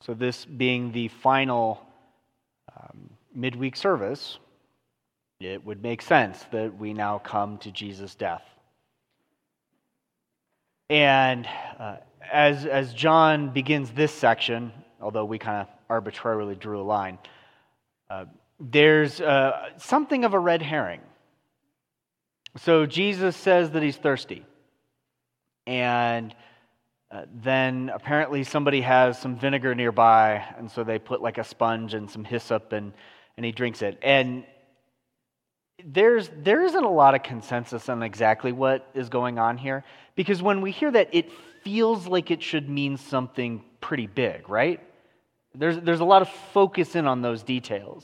So this being the final midweek service, it would make sense that we now come to Jesus' death. And as John begins this section, although we kind of arbitrarily drew a line, there's something of a red herring. So Jesus says that he's thirsty. And then apparently somebody has some vinegar nearby, and so they put like a sponge and some hyssop, and he drinks it. And there isn't a lot of consensus on exactly what is going on here, because when we hear that, it feels like it should mean something pretty big, right? There's a lot of focus in on those details.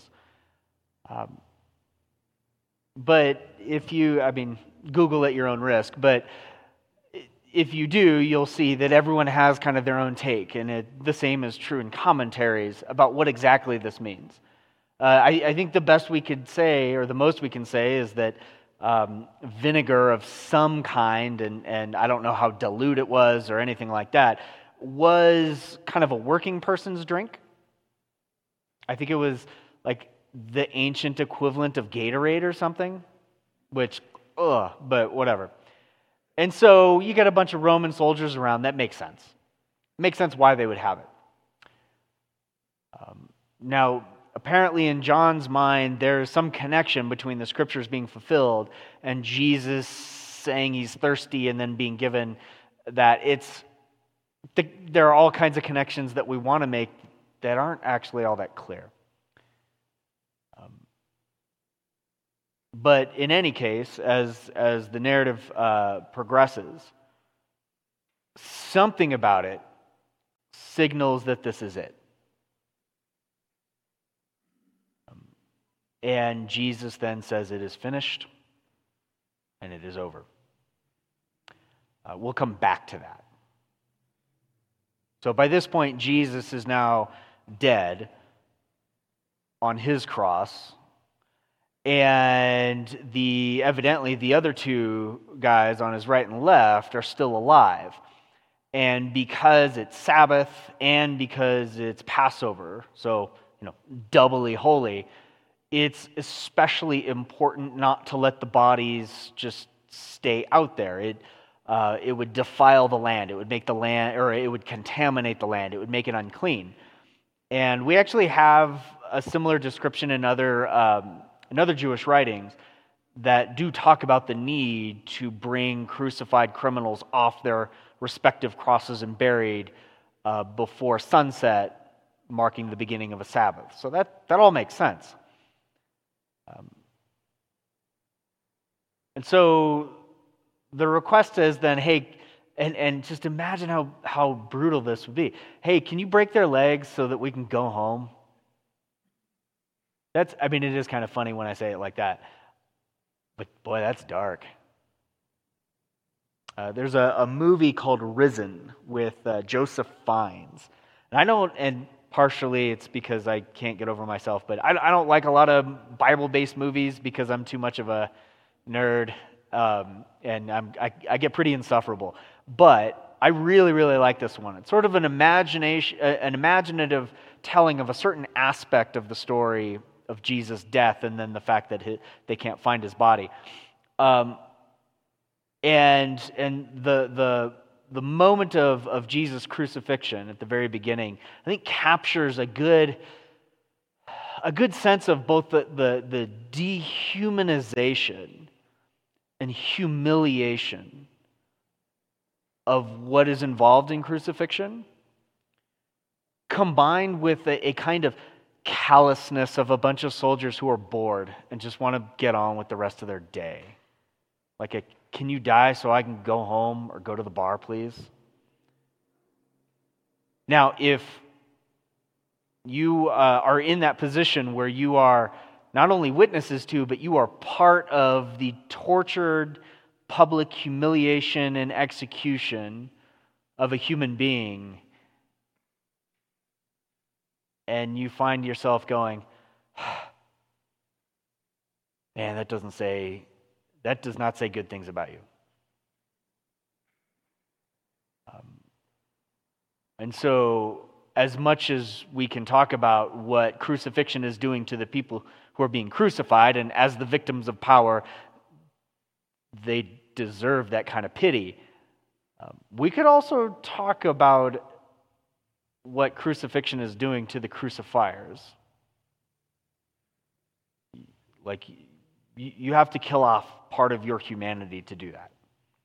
But if you, Google at your own risk, but if you do, you'll see that everyone has kind of their own take, and the same is true in commentaries about what exactly this means. I think the best we could say, or the most we can say, is that vinegar of some kind, and I don't know how dilute it was or anything like that, was kind of a working person's drink. I think it was like the ancient equivalent of Gatorade or something, which, but whatever. And so you get a bunch of Roman soldiers around. That makes sense. It makes sense why they would have it. Now, apparently in John's mind, there's some connection between the scriptures being fulfilled and Jesus saying he's thirsty and then being given that. There are all kinds of connections that we want to make that aren't actually all that clear. But in any case, as the narrative progresses, something about it signals that this is it. And Jesus then says it is finished and it is over. We'll come back to that. So by this point, Jesus is now dead on his cross. And evidently the other two guys on his right and left are still alive. And because it's Sabbath and because it's Passover, so doubly holy, it's especially important not to let the bodies just stay out there. It would defile the land. It would make the land, or it would contaminate the land. It would make it unclean. And we actually have a similar description in other Jewish writings that do talk about the need to bring crucified criminals off their respective crosses and buried before sunset, marking the beginning of a Sabbath. So that all makes sense. And so the request is then, hey, and just imagine how brutal this would be. Hey, can you break their legs so that we can go home? It is kind of funny when I say it like that. But boy, that's dark. There's a movie called Risen with Joseph Fiennes. And partially it's because I can't get over myself, but I don't like a lot of Bible-based movies because I'm too much of a nerd, and I get pretty insufferable. But I really, really like this one. It's sort of an imaginative telling of a certain aspect of the story of Jesus' death, and then the fact that they can't find his body. And the moment of Jesus' crucifixion at the very beginning, I think captures a good sense of both the dehumanization and humiliation of what is involved in crucifixion, combined with a kind of callousness of a bunch of soldiers who are bored and just want to get on with the rest of their day. Like, can you die so I can go home or go to the bar, please? Now, if you are in that position where you are not only witnesses to, but you are part of the tortured public humiliation and execution of a human being, and you find yourself going, man, that does not say good things about you. And so as much as we can talk about what crucifixion is doing to the people who are being crucified, and as the victims of power, they deserve that kind of pity. We could also talk about what crucifixion is doing to the crucifiers. Like, you have to kill off part of your humanity to do that.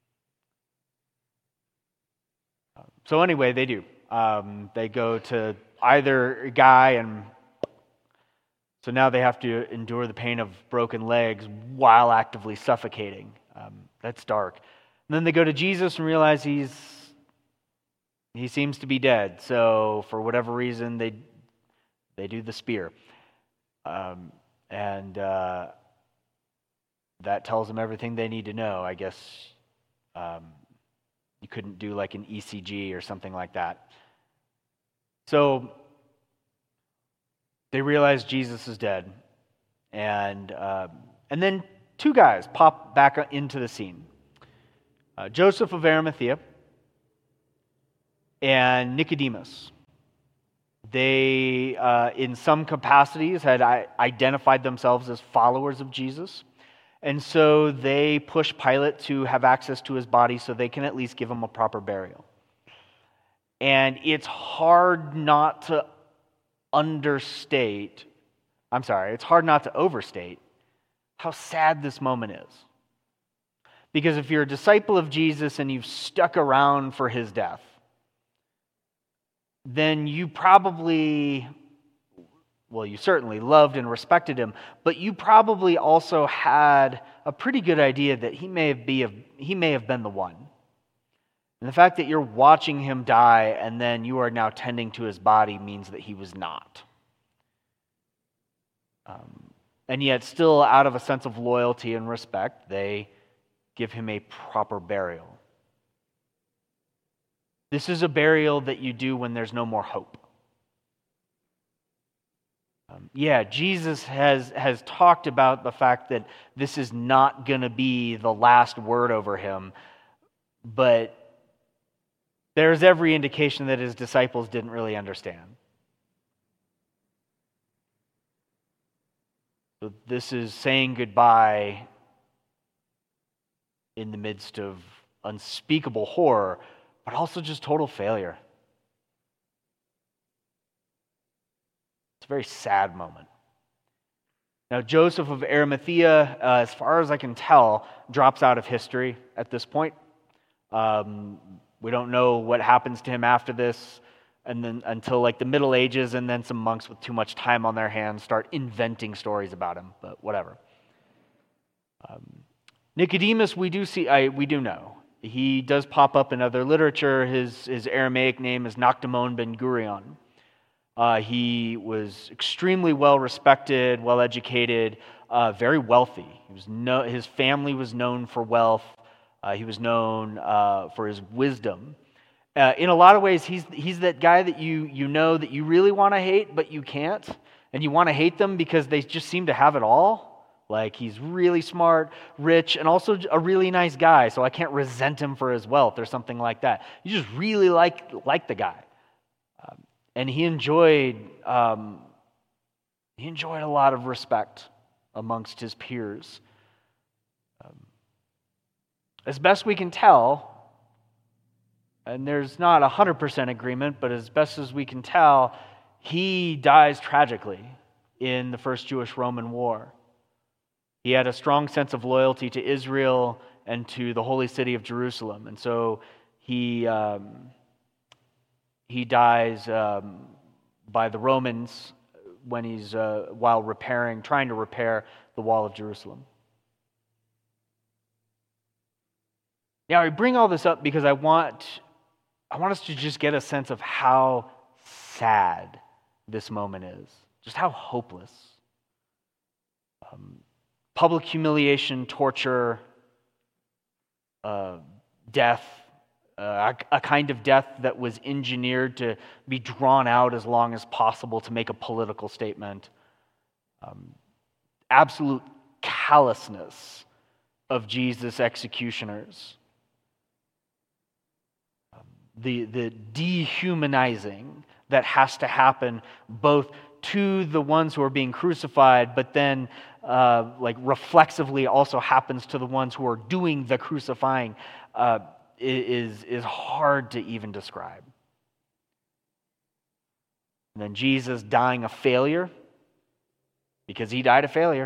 So anyway, they do. They go to either guy, and so now they have to endure the pain of broken legs while actively suffocating. That's dark. And then they go to Jesus and realize he seems to be dead. So for whatever reason, they do the spear. And that tells them everything they need to know. I guess you couldn't do like an ECG or something like that. So they realize Jesus is dead. And then two guys pop back into the scene. Joseph of Arimathea and Nicodemus. They, in some capacities, had identified themselves as followers of Jesus. And so they push Pilate to have access to his body so they can at least give him a proper burial. And it's hard not to overstate how sad this moment is. Because if you're a disciple of Jesus and you've stuck around for his death, then you certainly loved and respected him, but you probably also had a pretty good idea that he may have been the one. And the fact that you're watching him die and then you are now tending to his body means that he was not. And yet still, out of a sense of loyalty and respect, they give him a proper burial. This is a burial that you do when there's no more hope. Jesus has talked about the fact that this is not going to be the last word over him, but there's every indication that his disciples didn't really understand. So this is saying goodbye in the midst of unspeakable horror, but also just total failure. It's a very sad moment. Now, Joseph of Arimathea, as far as I can tell, drops out of history at this point. We don't know what happens to him after this, and then until like the Middle Ages, and then some monks with too much time on their hands start inventing stories about him, but whatever. Nicodemus, we do know. He does pop up in other literature. His Aramaic name is Noctamon ben Gurion. He was extremely well respected, well educated, very wealthy. His family was known for wealth. He was known for his wisdom. In a lot of ways, he's that guy that you know that you really want to hate, but you can't. And you want to hate them because they just seem to have it all. Like, he's really smart, rich, and also a really nice guy, so I can't resent him for his wealth or something like that. You just really like the guy. And he enjoyed a lot of respect amongst his peers. As best we can tell, and there's not 100% agreement, but as best as we can tell, he dies tragically in the First Jewish-Roman War. He had a strong sense of loyalty to Israel and to the holy city of Jerusalem, and so he dies by the Romans when he's while trying to repair the wall of Jerusalem. Now, I bring all this up because I want us to just get a sense of how sad this moment is, just how hopeless. Public humiliation, torture, death, a kind of death that was engineered to be drawn out as long as possible to make a political statement. Absolute callousness of Jesus' executioners. The dehumanizing, that has to happen both to the ones who are being crucified, but then reflexively also happens to the ones who are doing the crucifying, is hard to even describe. And then Jesus dying a failure, because he died a failure,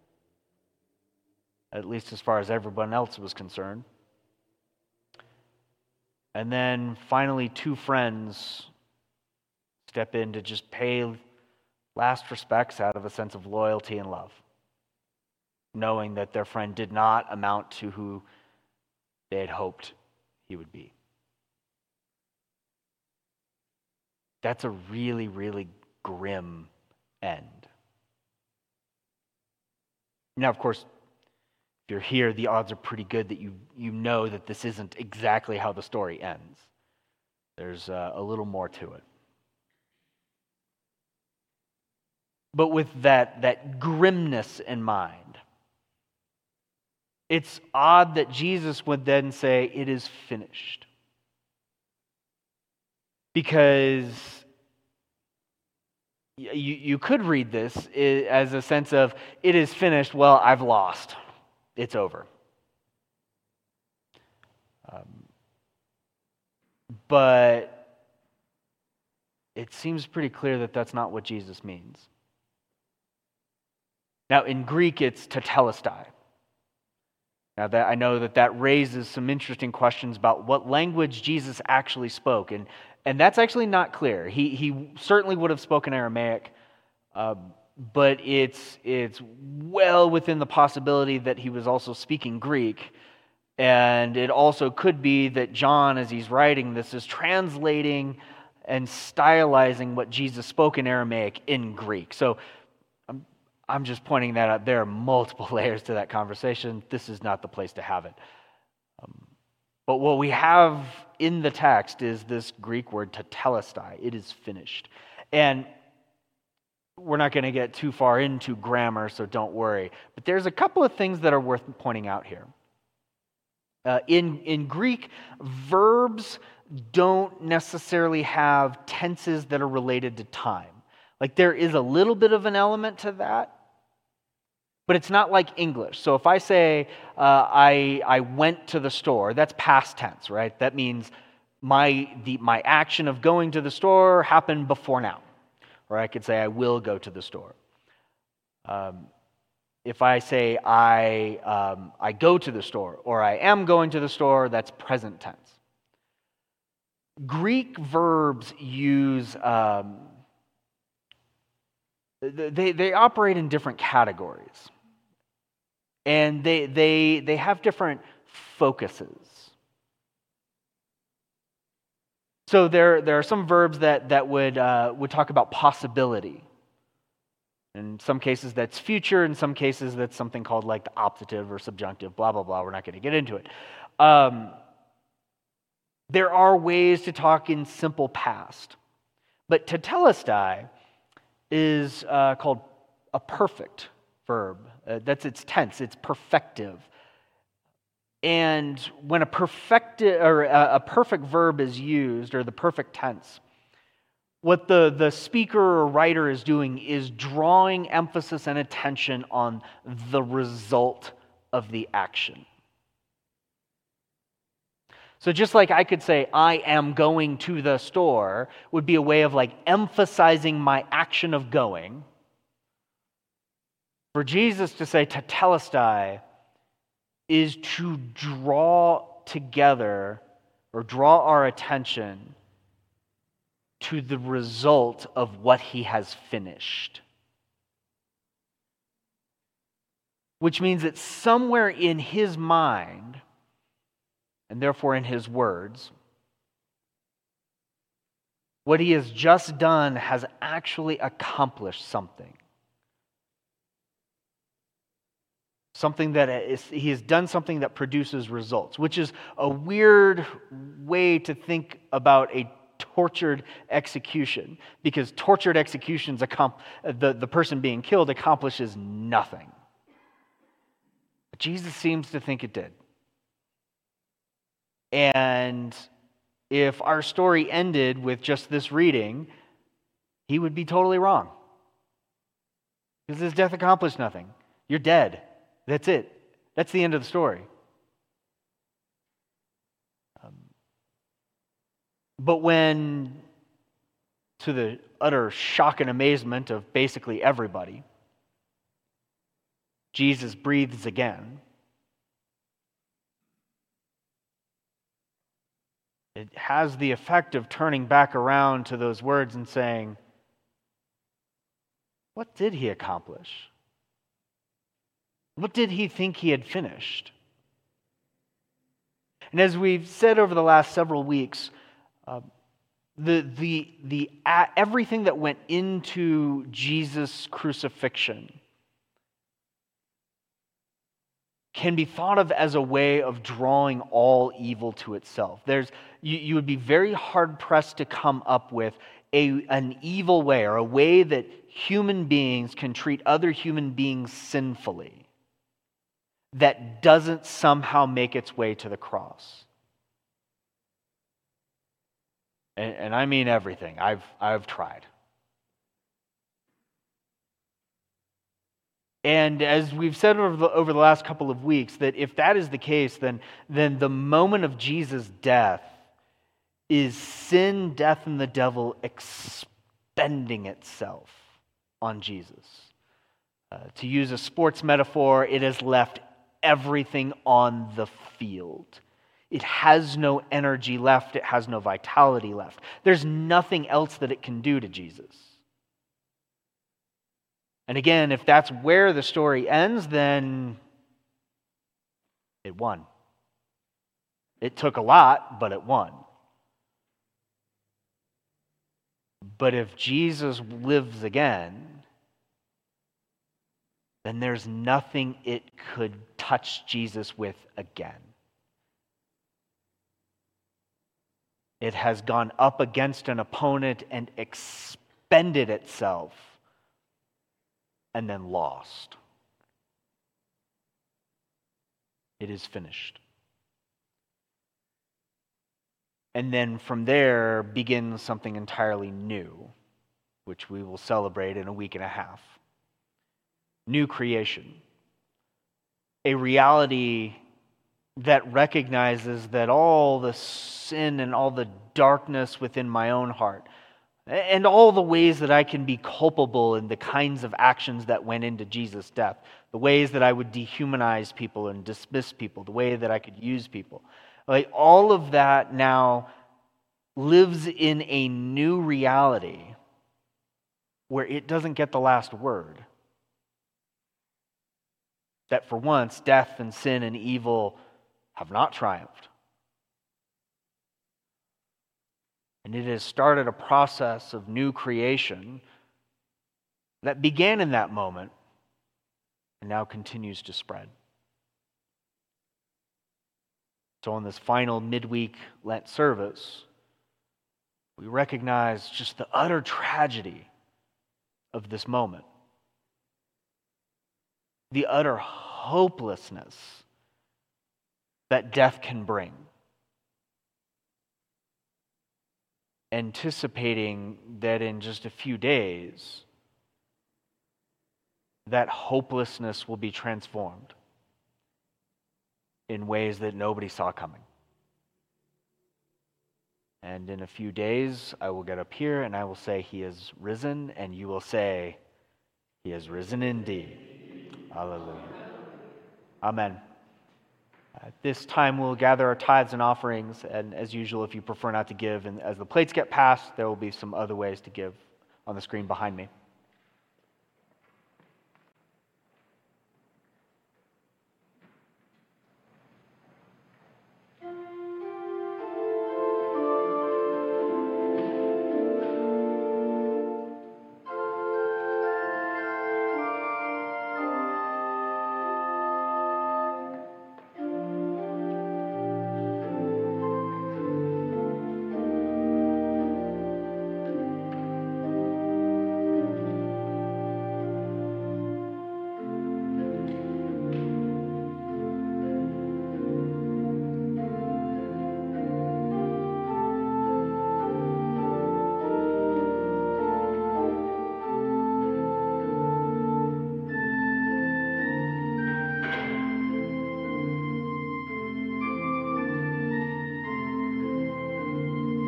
at least as far as everyone else was concerned. And then finally, two friends step in to just pay last respects out of a sense of loyalty and love, knowing that their friend did not amount to who they had hoped he would be. That's a really, really grim end. Now, of course, if you're here, the odds are pretty good that you know that this isn't exactly how the story ends. There's a little more to it. But with that grimness in mind, it's odd that Jesus would then say, "It is finished." Because you could read this as a sense of, "It is finished, well, I've lost. It's over." But it seems pretty clear that that's not what Jesus means. Now, in Greek, it's tetelestai. Now, I know that raises some interesting questions about what language Jesus actually spoke, and that's actually not clear. He certainly would have spoken Aramaic, but it's well within the possibility that he was also speaking Greek, and it also could be that John, as he's writing this, is translating and stylizing what Jesus spoke in Aramaic in Greek. So I'm just pointing that out. There are multiple layers to that conversation. This is not the place to have it. But what we have in the text is this Greek word tetelestai. It is finished. And we're not going to get too far into grammar, so don't worry. But there's a couple of things that are worth pointing out here. In Greek, verbs don't necessarily have tenses that are related to time. Like, there is a little bit of an element to that, but it's not like English. So if I say, I went to the store, that's past tense, right? That means my action of going to the store happened before now. Or I could say, I will go to the store. If I say, I go to the store, or I am going to the store, that's present tense. Greek verbs use... They operate in different categories, and they have different focuses. So there are some verbs that would talk about possibility. In some cases that's future, in some cases that's something called like the optative or subjunctive, blah, blah, blah. We're not going to get into it. There are ways to talk in simple past, but tetelestai is called a perfect verb. That's its tense. It's perfective. And when a perfect verb is used, or the perfect tense, what the speaker or writer is doing is drawing emphasis and attention on the result of the action. So just like I could say, I am going to the store, would be a way of like emphasizing my action of going. For Jesus to say tetelestai is to draw together or draw our attention to the result of what he has finished. Which means that somewhere in his mind, and therefore in his words, what he has just done has actually accomplished something. Something that he has done something that produces results, which is a weird way to think about a tortured execution, because tortured executions, the person being killed accomplishes nothing. But Jesus seems to think it did. And if our story ended with just this reading, he would be totally wrong. Because his death accomplished nothing. You're dead. That's it. That's the end of the story. But when, to the utter shock and amazement of basically everybody, Jesus breathes again, it has the effect of turning back around to those words and saying, what did he accomplish? What did he think he had finished? And as we've said over the last several weeks, everything that went into Jesus' crucifixion can be thought of as a way of drawing all evil to itself. You would be very hard-pressed to come up with an evil way or a way that human beings can treat other human beings sinfully that doesn't somehow make its way to the cross. And I mean everything. I've tried. And as we've said over the last couple of weeks, that if that is the case, then the moment of Jesus' death is sin, death, and the devil expending itself on Jesus. To use a sports metaphor, it has left everything on the field. It has no energy left. It has no vitality left. There's nothing else that it can do to Jesus. And again, if that's where the story ends, then it won. It took a lot, but it won. But if Jesus lives again, then there's nothing it could touch Jesus with again. It has gone up against an opponent and expended itself and then lost. It is finished. And then from there begins something entirely new, which we will celebrate in a week and a half. New creation. A reality that recognizes that all the sin and all the darkness within my own heart and all the ways that I can be culpable in the kinds of actions that went into Jesus' death, the ways that I would dehumanize people and dismiss people, the way that I could use people, like all of that now lives in a new reality where it doesn't get the last word. That for once, death and sin and evil have not triumphed. And it has started a process of new creation that began in that moment and now continues to spread. So on this final midweek Lent service, we recognize just the utter tragedy of this moment. The utter hopelessness that death can bring. Anticipating that in just a few days, that hopelessness will be transformed in ways that nobody saw coming. And in a few days, I will get up here and I will say, He is risen, and you will say, He is risen indeed. Hallelujah. Amen. At this time, we'll gather our tithes and offerings, and as usual, if you prefer not to give, and as the plates get passed, there will be some other ways to give on the screen behind me.